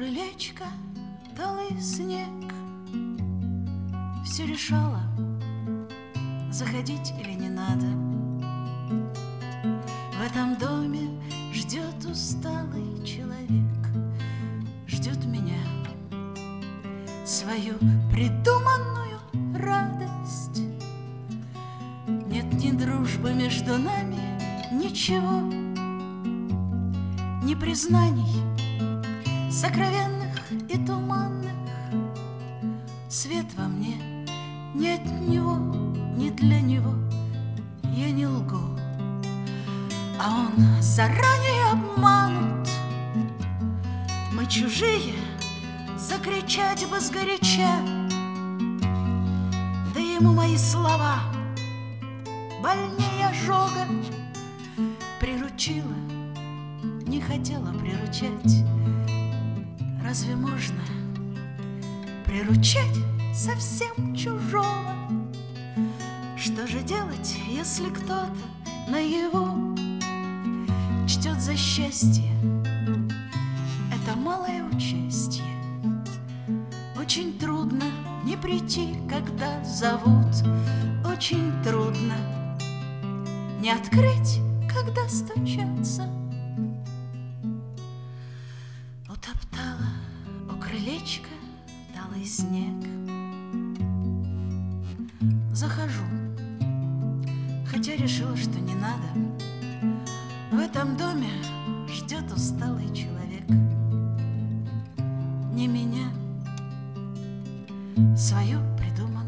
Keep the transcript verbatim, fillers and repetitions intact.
крылечко талый снег все решала, заходить или не надо. В этом доме ждет усталый человек, ждет меня, свою придуманную радость. Нет ни дружбы между нами, ничего, ни признаний сокровенных и туманных. Свет во мне ни от него, ни для него, я не лгу, а он заранее обманут. Мы чужие, закричать бы сгоряча, да ему мои слова больнее ожога. Приручила, не хотела приручать. Разве можно приручать совсем чужого? Что же делать, если кто-то наяву чтет за счастье? Это малое участье. Очень трудно не прийти, когда зовут. Очень трудно не открыть, когда стучатся. Утоптала у крылечка талый снег. Захожу, хотя решила, что не надо. В этом доме ждет усталый человек. Не меня, свою придуманную